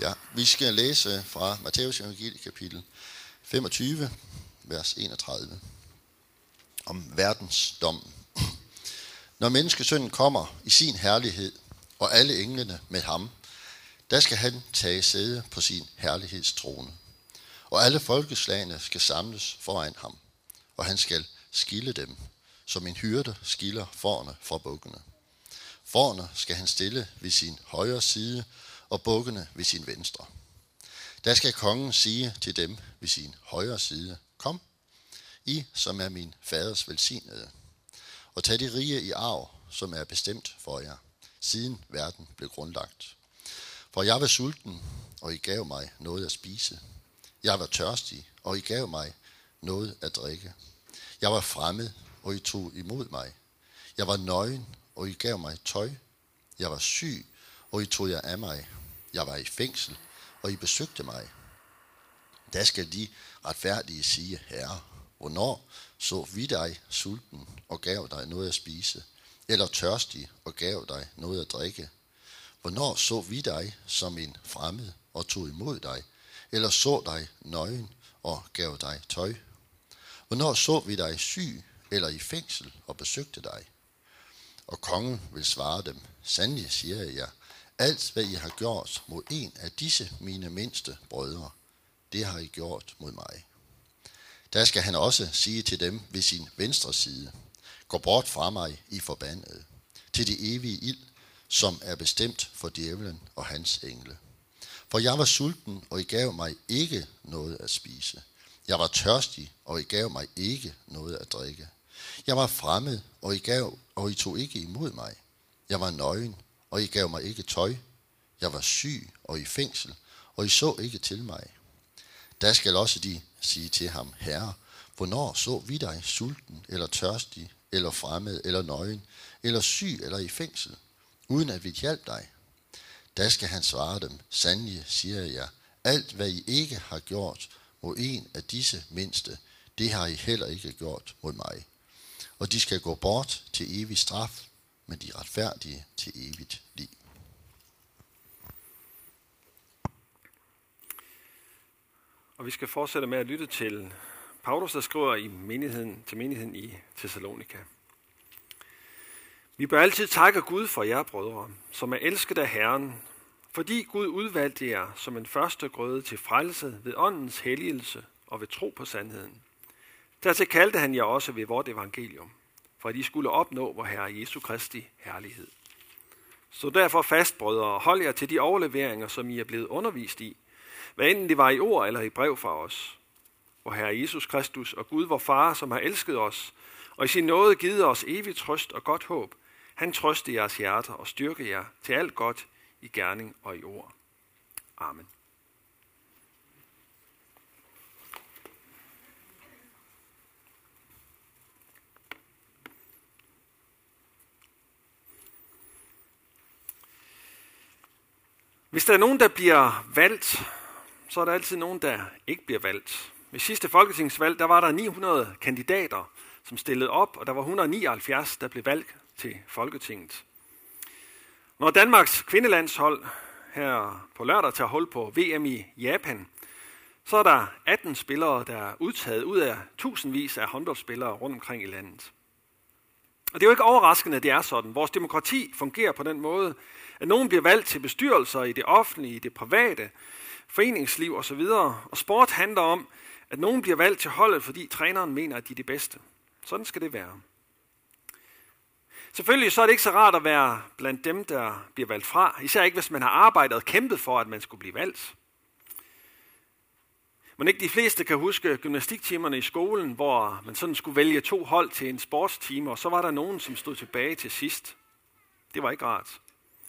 Ja, vi skal læse fra Matteus evangeliet kapitel 25, vers 31, om verdens dom. Når menneskesønnen kommer i sin herlighed, og alle englene med ham, der skal han tage sæde på sin herlighedstrone. Og alle folkeslagene skal samles foran ham, og han skal skille dem, som en hyrde skiller fårene fra bukkene. Fårene skal han stille ved sin højre side, og bukkene ved sin venstre. Der skal kongen sige til dem ved sin højre side: Kom, I som er min faders velsignede, og tag det rige i arv, som er bestemt for jer, siden verden blev grundlagt. For jeg var sulten, og I gav mig noget at spise. Jeg var tørstig, og I gav mig noget at drikke. Jeg var fremmed, og I tog imod mig. Jeg var nøgen, og I gav mig tøj. Jeg var syg, og I tog jer af mig. Jeg var i fængsel, og I besøgte mig. Da skal de retfærdige sige: Herre, hvornår så vi dig sulten og gav dig noget at spise, eller tørstig og gav dig noget at drikke? Hvornår så vi dig som en fremmed og tog imod dig, eller så dig nøgen og gav dig tøj? Hvornår så vi dig syg eller i fængsel og besøgte dig? Og kongen vil svare dem: Sandelig siger jeg jer, alt hvad I har gjort mod en af disse mine mindste brødre, det har I gjort mod mig. Der skal han også sige til dem ved sin venstre side: Gå bort fra mig, I forbandede, til det evige ild, som er bestemt for djævelen og hans engle. For jeg var sulten, og I gav mig ikke noget at spise. Jeg var tørstig, og I gav mig ikke noget at drikke. Jeg var fremmed, og I tog ikke imod mig. Jeg var nøgen, og I gav mig ikke tøj. Jeg var syg og i fængsel, og I så ikke til mig. Der skal også de sige til ham: Herre, hvornår så vi dig sulten, eller tørstig, eller fremmed, eller nøgen, eller syg, eller i fængsel, uden at vi hjalp dig? Der skal han svare dem: Sandelig siger jeg, alt hvad I ikke har gjort mod en af disse mindste, det har I heller ikke gjort mod mig. Og de skal gå bort til evig straf, men de retfærdige til evigt liv. Og vi skal fortsætte med at lytte til Paulus, der skriver til menigheden i Thessalonika. Vi bør altid takke Gud for jer, brødre, som er elsket af Herren, fordi Gud udvalgte jer som en første grøde til frelse ved åndens helligelse og ved tro på sandheden. Dertil kaldte han jer også ved vort evangelium, for at I skulle opnå vor Herre Jesu Kristi herlighed. Så derfor fast, brødre, og hold jer til de overleveringer, som I er blevet undervist i, hvad enten det var i ord eller i brev fra os. Vor Herre Jesus Kristus og Gud, vor Far, som har elsket os, og i sin nåde givet os evig trøst og godt håb, han trøste jeres hjerter og styrke jer til alt godt i gerning og i ord. Amen. Hvis der er nogen, der bliver valgt, så er der altid nogen, der ikke bliver valgt. Ved sidste folketingsvalg, der var der 900 kandidater, som stillede op, og der var 179, der blev valgt til Folketinget. Når Danmarks kvindelandshold her på lørdag tager hul på VM i Japan, så er der 18 spillere, der er udtaget ud af tusindvis af håndboldspillere rundt omkring i landet. Og det er jo ikke overraskende, at det er sådan. Vores demokrati fungerer på den måde, at nogen bliver valgt til bestyrelser i det offentlige, i det private, foreningsliv osv. Og sport handler om, at nogen bliver valgt til holdet, fordi træneren mener, at de er det bedste. Sådan skal det være. Selvfølgelig så er det ikke så rart at være blandt dem, der bliver valgt fra. Især ikke, hvis man har arbejdet og kæmpet for, at man skulle blive valgt. Men ikke de fleste kan huske gymnastiktimerne i skolen, hvor man sådan skulle vælge 2 hold til en sportstime, og så var der nogen, som stod tilbage til sidst. Det var ikke rart.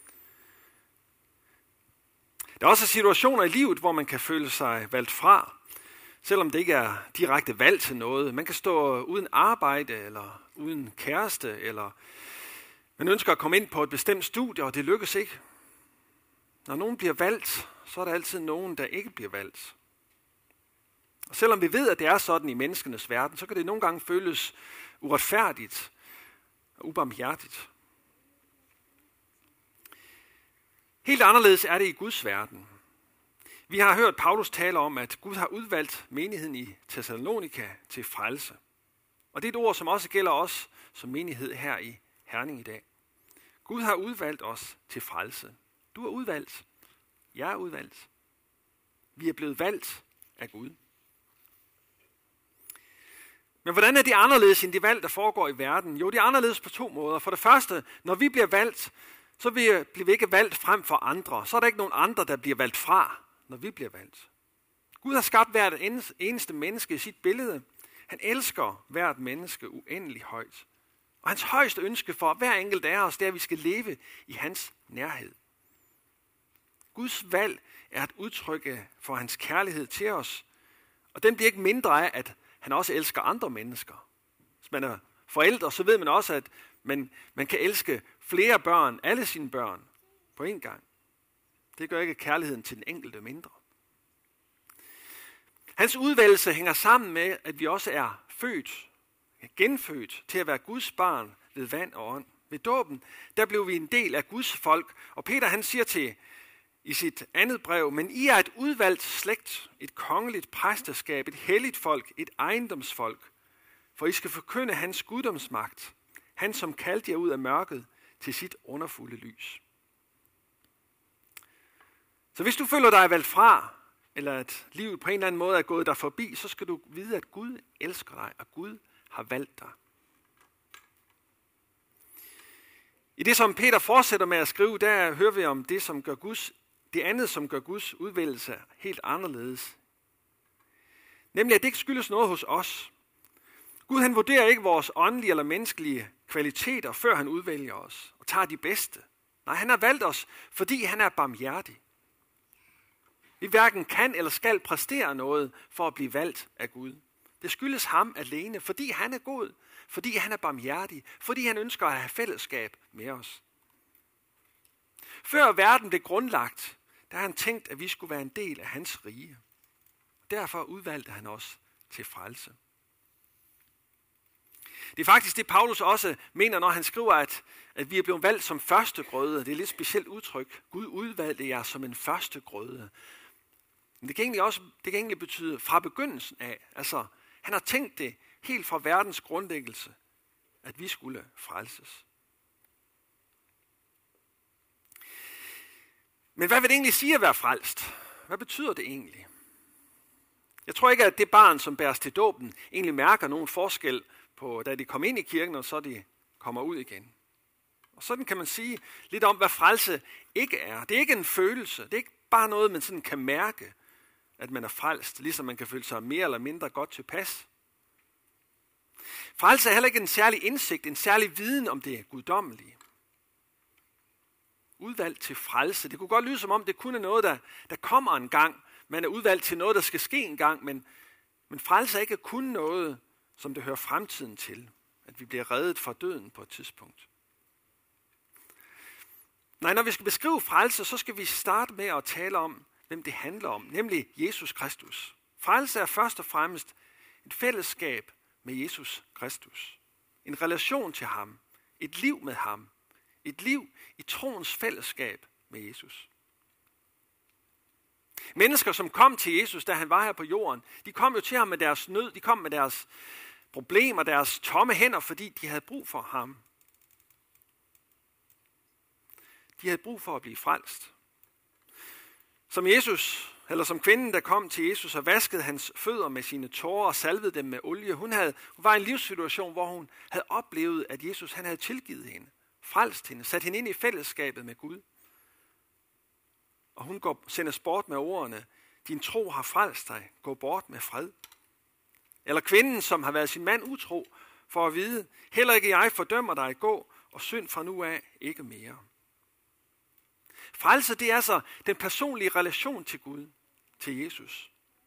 Der er også situationer i livet, hvor man kan føle sig valgt fra, selvom det ikke er direkte valg til noget. Man kan stå uden arbejde, eller uden kæreste, eller man ønsker at komme ind på et bestemt studie, og det lykkes ikke. Når nogen bliver valgt, så er der altid nogen, der ikke bliver valgt. Og selvom vi ved, at det er sådan i menneskenes verden, så kan det nogle gange føles uretfærdigt og ubarmhjertigt. Helt anderledes er det i Guds verden. Vi har hørt Paulus tale om, at Gud har udvalgt menigheden i Thessalonika til frelse. Og det er et ord, som også gælder os som menighed her i Herning i dag. Gud har udvalgt os til frelse. Du er udvalgt. Jeg er udvalgt. Vi er blevet valgt af Gud. Men hvordan er det anderledes end de valg, der foregår i verden? Jo, det er anderledes på to måder. For det første, når vi bliver valgt, så bliver vi ikke valgt frem for andre. Så er der ikke nogen andre, der bliver valgt fra, når vi bliver valgt. Gud har skabt hvert eneste menneske i sit billede. Han elsker hvert menneske uendelig højt. Og hans højeste ønske for hver enkelt af os, det er, at vi skal leve i hans nærhed. Guds valg er et udtryk for hans kærlighed til os, og den bliver ikke mindre af, at han også elsker andre mennesker. Hvis man er forældre, så ved man også, at man kan elske flere børn, alle sine børn, på én gang. Det gør ikke kærligheden til den enkelte mindre. Hans udvælgelse hænger sammen med, at vi også er genfødt til at være Guds barn ved vand og ånd. Ved dåben, der blev vi en del af Guds folk, og Peter han siger i sit andet brev, men I er et udvalgt slægt, et kongeligt præsteskab, et helligt folk, et ejendomsfolk, for I skal forkynde hans guddomsmagt, han som kaldte jer ud af mørket til sit underfulde lys. Så hvis du føler dig valgt fra, eller at livet på en eller anden måde er gået dig forbi, så skal du vide, at Gud elsker dig, og Gud har valgt dig. I det, som Peter fortsætter med at skrive, der hører vi om det, det andet, som gør Guds udvælgelse helt anderledes. Nemlig, at det ikke skyldes noget hos os. Gud han vurderer ikke vores åndelige eller menneskelige kvaliteter, før han udvælger os og tager de bedste. Nej, han har valgt os, fordi han er barmhjertig. Vi hverken kan eller skal præstere noget for at blive valgt af Gud. Det skyldes ham alene, fordi han er god, fordi han er barmhjertig, fordi han ønsker at have fællesskab med os. Før verden blev grundlagt, der har han tænkt, at vi skulle være en del af hans rige. Derfor udvalgte han os til frelse. Det er faktisk det, Paulus også mener, når han skriver, at vi er blevet valgt som førstegrøde. Det er et lidt specielt udtryk. Gud udvalgte jer som en førstegrøde. Men det kan egentlig betyde fra begyndelsen af. Altså, han har tænkt det helt fra verdens grundlæggelse, at vi skulle frelses. Men hvad vil det egentlig sige at være frelst? Hvad betyder det egentlig? Jeg tror ikke, at det barn, som bæres til dåben, egentlig mærker nogen forskel på, da de kommer ind i kirken, og så de kommer ud igen. Og sådan kan man sige lidt om, hvad frelse ikke er. Det er ikke en følelse. Det er ikke bare noget, man sådan kan mærke, at man er frelst, ligesom man kan føle sig mere eller mindre godt tilpas. Frelse er heller ikke en særlig indsigt, en særlig viden om det guddommelige. Udvalgt til frelse. Det kunne godt lyde som om, det kun er noget, der kommer en gang. Man er udvalgt til noget, der skal ske en gang, men frelse er ikke kun noget, som det hører fremtiden til. At vi bliver reddet fra døden på et tidspunkt. Nej, når vi skal beskrive frelse, så skal vi starte med at tale om, hvem det handler om, nemlig Jesus Kristus. Frelse er først og fremmest et fællesskab med Jesus Kristus. En relation til ham. Et liv med ham. Et liv i troens fællesskab med Jesus. Mennesker, som kom til Jesus, da han var her på jorden, de kom jo til ham med deres nød, de kom med deres problemer, deres tomme hænder, fordi de havde brug for ham. De havde brug for at blive frelst. Som kvinden, der kom til Jesus og vaskede hans fødder med sine tårer og salvede dem med olie. Hun var i en livssituation, hvor hun havde oplevet, at Jesus han havde tilgivet hende, frelst hende, sat hende ind i fællesskabet med Gud. Og hun sendes bort med ordene, din tro har frelst dig, gå bort med fred. Eller kvinden, som har været sin mand utro, for at vide, heller ikke jeg fordømmer dig, gå og synd fra nu af ikke mere. Frelse, det er altså den personlige relation til Gud, til Jesus.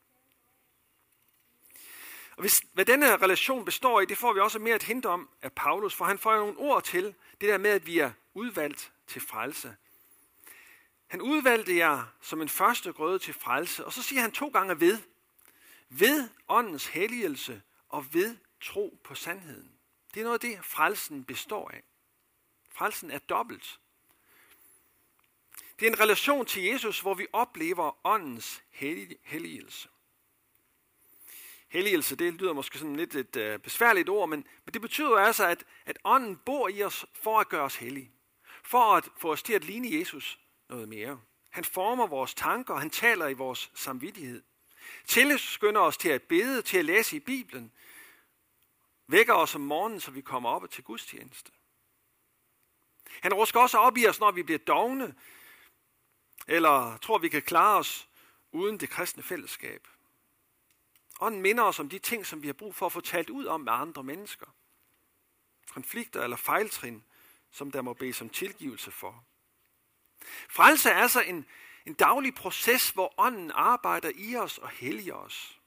Og hvad denne relation består i, det får vi også mere et hint om af Paulus, for han får jo nogle ord til det der med, at vi er udvalgt til frelse. Han udvalgte jer som en første grøde til frelse, og så siger han 2 gange ved. Ved åndens helligelse og ved tro på sandheden. Det er noget af det, frelsen består af. Frelsen er dobbelt. Det er en relation til Jesus, hvor vi oplever åndens helligelse. Helligelse, det lyder måske sådan lidt et besværligt ord, men det betyder jo altså, at ånden bor i os for at gøre os hellige. For at få os til at ligne Jesus noget mere. Han former vores tanker, han taler i vores samvittighed. Tilskynder os til at bede, til at læse i Bibelen. Vækker os om morgenen, så vi kommer op til gudstjeneste. Han rusker også op i os, når vi bliver dovne, eller tror, vi kan klare os uden det kristne fællesskab. Ånden minder os om de ting, som vi har brug for at få talt ud om med andre mennesker. Konflikter eller fejltrin, som der må bedes om tilgivelse for. Frelse er altså en daglig proces, hvor ånden arbejder i os og helliger os.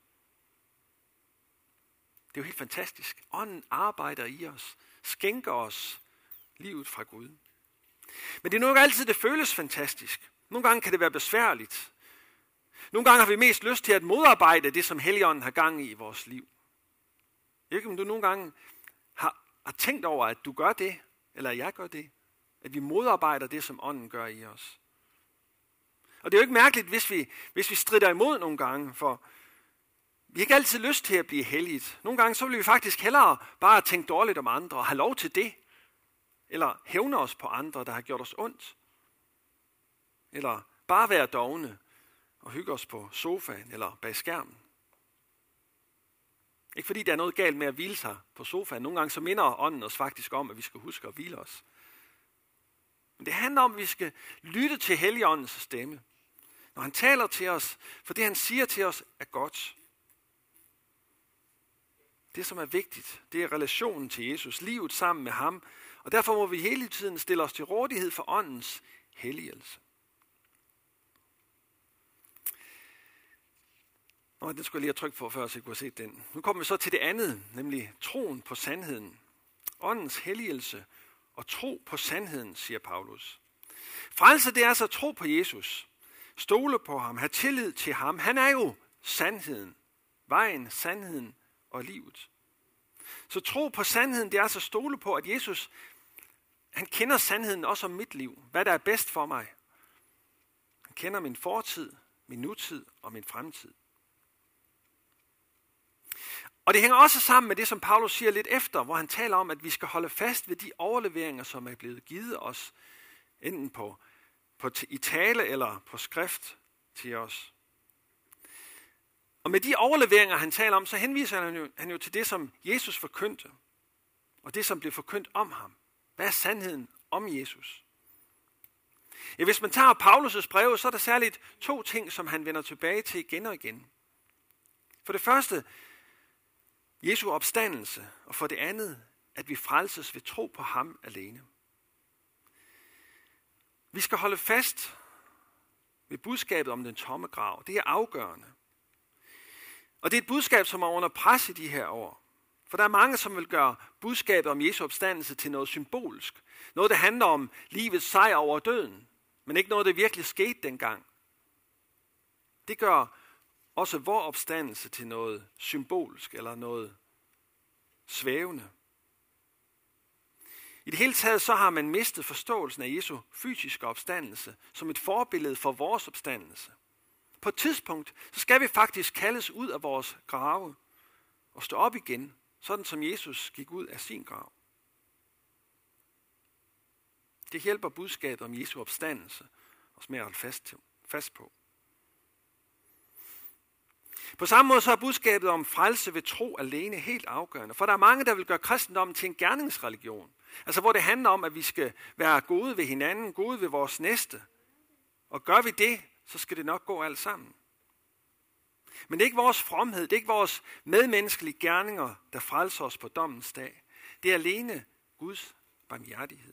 Det er jo helt fantastisk. Ånden arbejder i os, skænker os livet fra Gud. Men det er nu ikke altid, det føles fantastisk. Nogle gange kan det være besværligt. Nogle gange har vi mest lyst til at modarbejde det, som Helligånden har gang i vores liv. Jeg ved ikke, om du nogle gange har tænkt over, at du gør det, eller jeg gør det. At vi modarbejder det, som ånden gør i os. Og det er jo ikke mærkeligt, hvis vi strider imod nogle gange, for vi har ikke altid lyst til at blive helligt. Nogle gange så vil vi faktisk hellere bare tænke dårligt om andre og have lov til det. Eller hævne os på andre, der har gjort os ondt. Eller bare være dovne og hygge os på sofaen eller bag skærmen. Ikke fordi der er noget galt med at hvile sig på sofaen. Nogle gange så minder ånden os faktisk om, at vi skal huske at hvile os. Men det handler om, at vi skal lytte til Helligåndens stemme. Når han taler til os, for det han siger til os er godt. Det som er vigtigt, det er relationen til Jesus, livet sammen med ham. Og derfor må vi hele tiden stille os til rådighed for åndens helligelse. Den skulle jeg lige have trykt på, før jeg kunne have set den. Nu kommer vi så til det andet, nemlig troen på sandheden. Åndens helligelse og tro på sandheden, siger Paulus. Frelse, det er altså at tro på Jesus. Stole på ham, have tillid til ham. Han er jo sandheden. Vejen, sandheden og livet. Så tro på sandheden, det er altså at stole på, at Jesus, han kender sandheden også om mit liv. Hvad der er bedst for mig. Han kender min fortid, min nutid og min fremtid. Og det hænger også sammen med det, som Paulus siger lidt efter, hvor han taler om, at vi skal holde fast ved de overleveringer, som er blevet givet os, enten i tale eller på skrift til os. Og med de overleveringer, han taler om, så henviser han jo til det, som Jesus forkyndte, og det, som blev forkyndt om ham. Hvad er sandheden om Jesus? Ja, hvis man tager Paulus' breve, så er der særligt 2 ting, som han vender tilbage til igen og igen. For det første, Jesu opstandelse, og for det andet, at vi frelses ved tro på ham alene. Vi skal holde fast ved budskabet om den tomme grav. Det er afgørende. Og det er et budskab, som er under pres i de her år. For der er mange, som vil gøre budskabet om Jesu opstandelse til noget symbolsk. Noget, der handler om livets sejr over døden, men ikke noget, der virkelig skete dengang. Det gør også vor opstandelse til noget symbolsk eller noget svævende. I det hele taget så har man mistet forståelsen af Jesu fysiske opstandelse som et forbillede for vores opstandelse. På et tidspunkt så skal vi faktisk kaldes ud af vores grave og stå op igen, sådan som Jesus gik ud af sin grav. Det hjælper budskabet om Jesu opstandelse os med at holde fast på. På samme måde så er budskabet om frelse ved tro alene helt afgørende. For der er mange, der vil gøre kristendommen til en gerningsreligion. Altså hvor det handler om, at vi skal være gode ved hinanden, gode ved vores næste. Og gør vi det, så skal det nok gå alt sammen. Men det er ikke vores fromhed, det er ikke vores medmenneskelige gerninger, der frelser os på dommens dag. Det er alene Guds barmhjertighed.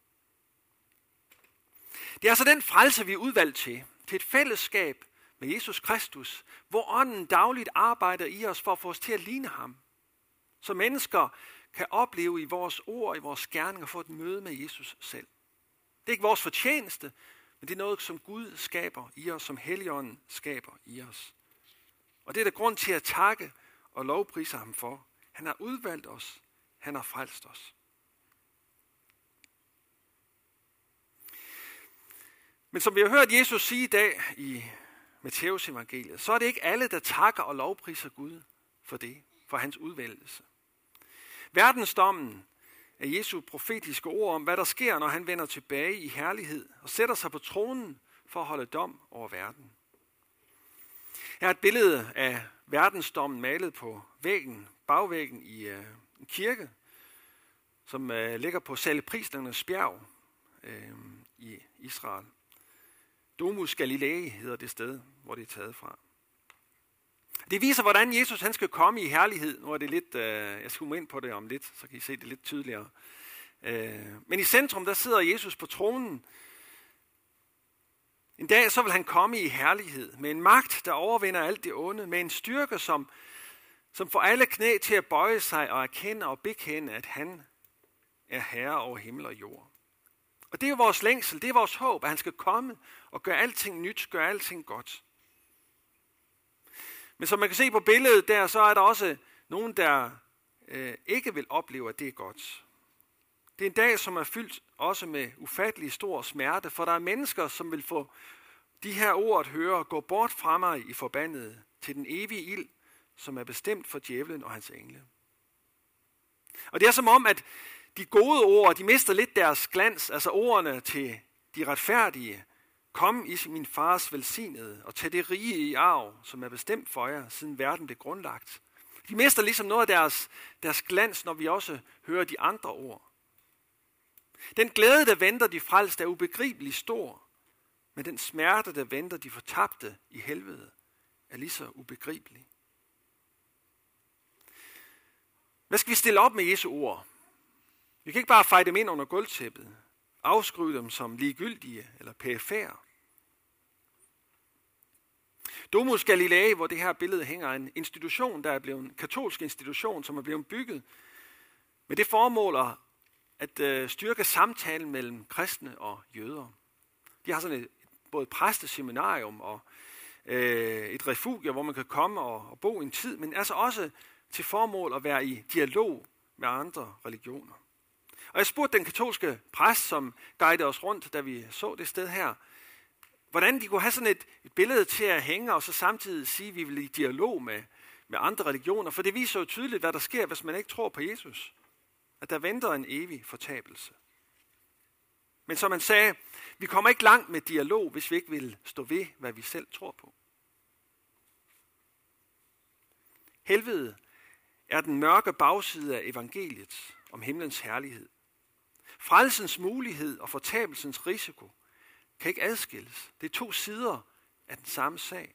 Det er altså den frelse, vi er udvalgt til et fællesskab med Jesus Kristus, hvor ånden dagligt arbejder i os for at få os til at ligne ham. Så mennesker kan opleve i vores ord og i vores gerninger få et møde med Jesus selv. Det er ikke vores fortjeneste, men det er noget, som Gud skaber i os, som Helligånden skaber i os. Og det er der grund til at takke og lovprise ham for. Han har udvalgt os. Han har frelst os. Men som vi har hørt Jesus sige i dag i Matteus evangeliet, så er det ikke alle, der takker og lovpriser Gud for det, for hans udvælgelse. Verdensdommen er Jesu profetiske ord om, hvad der sker, når han vender tilbage i herlighed og sætter sig på tronen for at holde dom over verden. Her er et billede af verdensdommen malet på væggen, bagvæggen i en kirke, som ligger på Salpetristernes bjerg i Israel. Domus Galilæi hedder det sted, hvor det er taget fra. Det viser, hvordan Jesus han skal komme i herlighed. Nu er det lidt, jeg skal ind på det om lidt, så kan I se det lidt tydeligere. Men i centrum, der sidder Jesus på tronen. En dag så vil han komme i herlighed, med en magt, der overvinder alt det onde, med en styrke, som får alle knæ til at bøje sig og erkende og bekende, at han er herre over himmel og jord. Og det er jo vores længsel, det er vores håb, at han skal komme og gøre alting nyt, gøre alting godt. Men som man kan se på billedet der, så er der også nogen, der ikke vil opleve, at det er godt. Det er en dag, som er fyldt også med ufattelig stor smerte, for der er mennesker, som vil få de her ord at høre, gå bort fra mig i forbandet til den evige ild, som er bestemt for djævlen og hans engle. Og det er som om, at de gode ord, de mister lidt deres glans, altså ordene til de retfærdige. Kom i min fars velsignede og tag det rige i arv, som er bestemt for jer, siden verden blev grundlagt. De mister ligesom noget af deres glans, når vi også hører de andre ord. Den glæde, der venter de frelste, er ubegribelig stor, men den smerte, der venter de fortabte i helvede, er lige så ubegribelig. Hvad skal vi stille op med Jesu ord? Vi kan ikke bare feje dem ind under gulvtæppet, afskrive dem som ligegyldige eller perifære. Domus Galilæi, hvor det her billede hænger, en institution, der er blevet en katolsk institution, som er blevet bygget med det formål at styrke samtalen mellem kristne og jøder. De har sådan et både præsteseminarium og et refugie, hvor man kan komme og bo en tid, men altså også til formål at være i dialog med andre religioner. Og jeg spurgte den katolske præst, som guidede os rundt, da vi så det sted her, hvordan de kunne have sådan et billede til at hænge, og så samtidig sige, at vi vil i dialog med andre religioner. For det viser jo tydeligt, hvad der sker, hvis man ikke tror på Jesus. At der venter en evig fortabelse. Men som man sagde, vi kommer ikke langt med dialog, hvis vi ikke vil stå ved, hvad vi selv tror på. Helvede er den mørke bagside af evangeliet om himlens herlighed. Frelsens mulighed og fortabelsens risiko kan ikke adskilles. Det er to sider af den samme sag.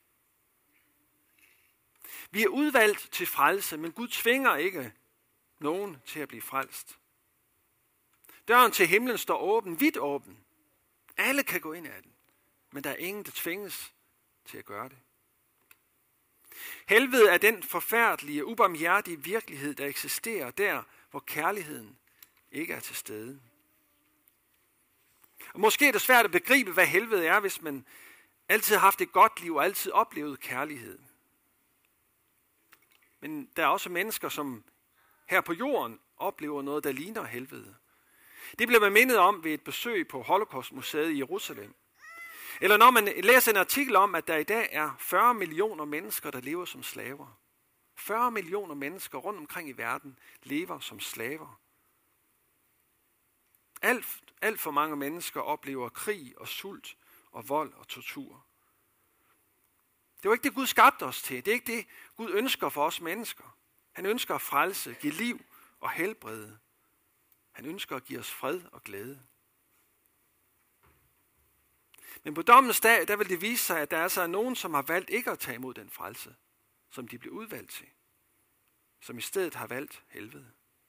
Vi er udvalgt til frelse, men Gud tvinger ikke nogen til at blive frelst. Døren til himlen står åben, vidt åben. Alle kan gå ind ad den, men der er ingen, der tvinges til at gøre det. Helvede er den forfærdelige, ubarmhjertige virkelighed, der eksisterer der, hvor kærligheden ikke er til stede. Og måske er det svært at begribe, hvad helvede er, hvis man altid har haft et godt liv og altid oplevet kærlighed. Men der er også mennesker, som her på jorden oplever noget, der ligner helvede. Det bliver man mindet om ved et besøg på Holocaustmuseet i Jerusalem. Eller når man læser en artikel om, at der i dag er 40 millioner mennesker, der lever som slaver. 40 millioner mennesker rundt omkring i verden lever som slaver. Alt for mange mennesker oplever krig og sult og vold og tortur. Det var ikke det, Gud skabte os til. Det er ikke det, Gud ønsker for os mennesker. Han ønsker at frelse, give liv og helbrede. Han ønsker at give os fred og glæde. Men på dommens dag, der vil det vise sig, at der altså er nogen, som har valgt ikke at tage imod den frelse, som de blev udvalgt til. Som i stedet har valgt helvede.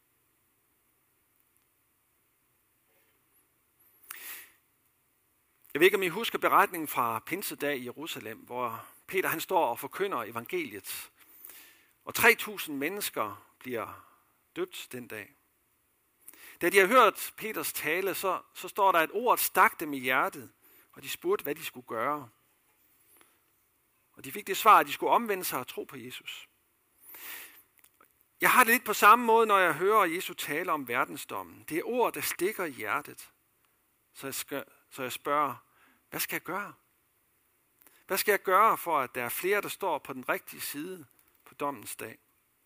Jeg ved ikke, om I husker beretningen fra Pinsedag i Jerusalem, hvor Peter han står og forkynder evangeliet. Og 3.000 mennesker bliver døbt den dag. Da de har hørt Peters tale, så står der, at ordet stak dem i hjertet, og de spurgte, hvad de skulle gøre. Og de fik det svar, at de skulle omvende sig og tro på Jesus. Jeg har det lidt på samme måde, når jeg hører Jesus tale om verdensdommen. Det er ord, der stikker i hjertet. Så jeg spørger, Hvad skal jeg gøre? Hvad skal jeg gøre for, at der er flere, der står på den rigtige side på dommens dag?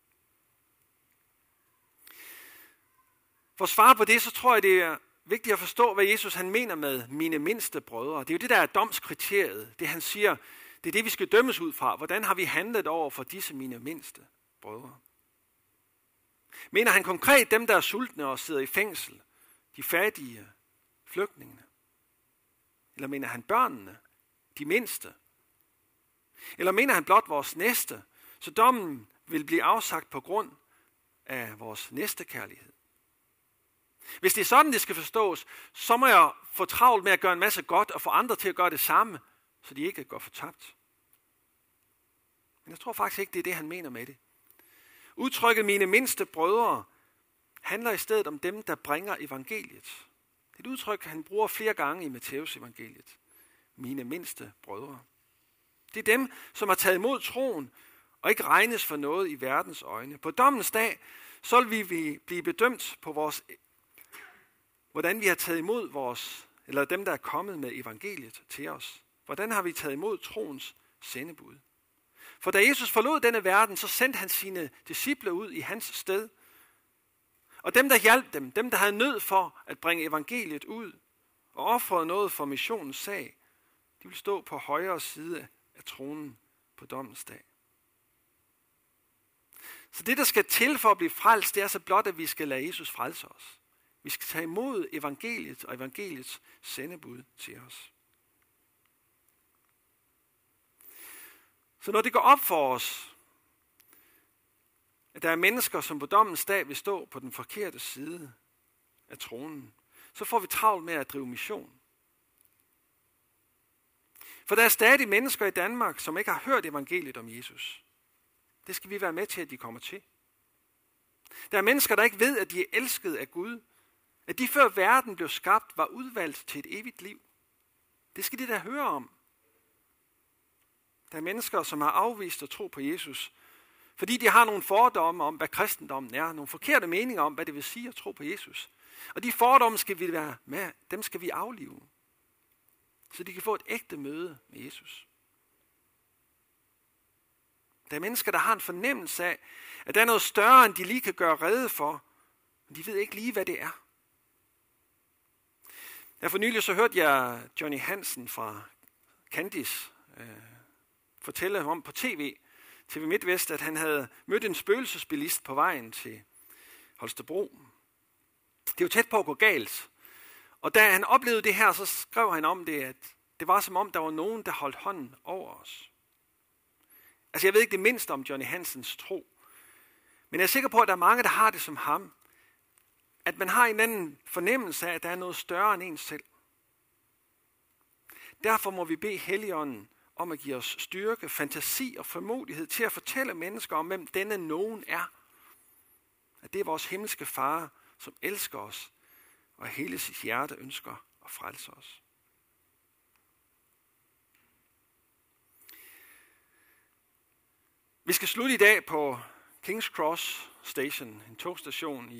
For at svare på det, så tror jeg, det er vigtigt at forstå, hvad Jesus han mener med mine mindste brødre. Det er jo det, der er domskriteriet. Det han siger, det er det, vi skal dømmes ud fra. Hvordan har vi handlet over for disse mine mindste brødre? Mener han konkret dem, der er sultne og sidder i fængsel? De fattige, flygtningene? Eller mener han børnene, de mindste? Eller mener han blot vores næste, så dommen vil blive afsagt på grund af vores næstekærlighed? Hvis det er sådan, det skal forstås, så må jeg få travlt med at gøre en masse godt og få andre til at gøre det samme, så de ikke går fortabt. Men jeg tror faktisk ikke, det er det, han mener med det. Udtrykket mine mindste brødre handler i stedet om dem, der bringer evangeliet. Det er et udtryk, han bruger flere gange i Matteus evangeliet. Mine mindste brødre. Det er dem, som har taget imod troen og ikke regnes for noget i verdens øjne. På dommens dag, så vil vi blive bedømt på hvordan vi har taget imod eller dem, der er kommet med evangeliet til os. Hvordan har vi taget imod troens sendebud? For da Jesus forlod denne verden, så sendte han sine disciple ud i hans sted. Og dem, der hjalp dem der havde nød for at bringe evangeliet ud og ofrede noget for missionens sag, de vil stå på højre side af tronen på dommens dag. Så det, der skal til for at blive frelst, det er så blot, at vi skal lade Jesus frelse os. Vi skal tage imod evangeliet og evangeliets sendebud til os. Så når det går op for os, at der er mennesker, som på dommens dag vil stå på den forkerte side af tronen, så får vi travlt med at drive mission. For der er stadig mennesker i Danmark, som ikke har hørt evangeliet om Jesus. Det skal vi være med til, at de kommer til. Der er mennesker, der ikke ved, at de er elsket af Gud. At de før verden blev skabt, var udvalgt til et evigt liv. Det skal de da høre om. Der er mennesker, som har afvist at tro på Jesus, fordi de har nogle fordomme om, hvad kristendommen er, nogle forkerte meninger om, hvad det vil sige at tro på Jesus. Og de fordomme skal vi være med, dem skal vi aflive, så de kan få et ægte møde med Jesus. Der er mennesker, der har en fornemmelse af, at der er noget større, end de lige kan gøre rede for, men de ved ikke lige, hvad det er. For nylig så hørte jeg Johnny Hansen fra Candice fortælle om på TV MidtVest, at han havde mødt en spøgelsesbilist på vejen til Holstebro. Det er jo tæt på at gå galt. Og da han oplevede det her, så skrev han om det, at det var som om, der var nogen, der holdt hånden over os. Altså jeg ved ikke det mindste om Johnny Hansens tro, men jeg er sikker på, at der er mange, der har det som ham. At man har en anden fornemmelse af, at der er noget større end en selv. Derfor må vi bede Helligånden om at give os styrke, fantasi og formodighed til at fortælle mennesker om, hvem denne nogen er. At det er vores himmelske far, som elsker os, og hele sit hjerte ønsker at frelse os. Vi skal slutte i dag på King's Cross Station, en togstation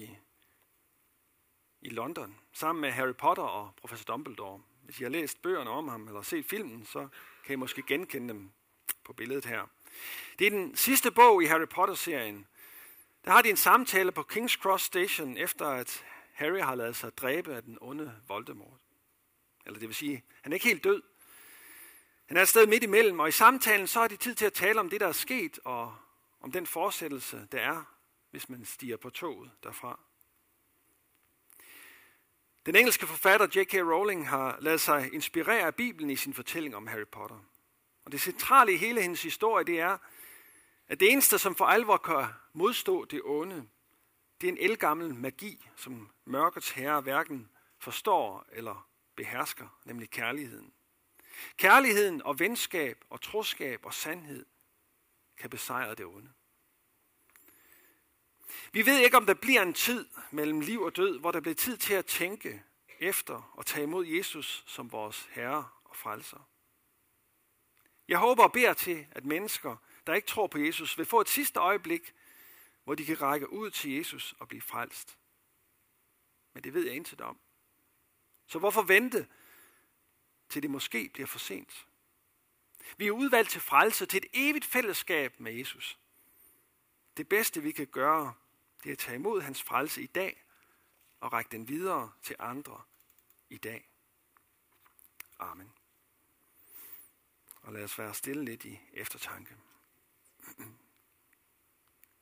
i London, sammen med Harry Potter og professor Dumbledore. Hvis I har læst bøgerne om ham eller set filmen, så kan I måske genkende dem på billedet her. Det er den sidste bog i Harry Potter-serien. Der har de en samtale på King's Cross Station, efter at Harry har ladet sig dræbe af den onde Voldemort. Eller det vil sige, han er ikke helt død. Han er et sted midt imellem, og i samtalen så har de tid til at tale om det, der er sket, og om den fortsættelse, der er, hvis man stiger på toget derfra. Den engelske forfatter J.K. Rowling har ladet sig inspirere af Bibelen i sin fortælling om Harry Potter. Og det centrale i hele hendes historie, det er, at det eneste, som for alvor kan modstå det onde, det er en ældgammel magi, som mørkets herre hverken forstår eller behersker, nemlig kærligheden. Kærligheden og venskab og troskab og sandhed kan besejre det onde. Vi ved ikke, om der bliver en tid mellem liv og død, hvor der bliver tid til at tænke efter og tage imod Jesus som vores herre og frelser. Jeg håber og beder til, at mennesker, der ikke tror på Jesus, vil få et sidste øjeblik, hvor de kan række ud til Jesus og blive frelst. Men det ved jeg intet om. Så hvorfor vente? til det måske bliver for sent. Vi er udvalgt til frelse, til et evigt fællesskab med Jesus. Det bedste vi kan gøre, det er at tage imod hans frelse i dag og række den videre til andre i dag. Amen. Og lad os være stille lidt i eftertanke.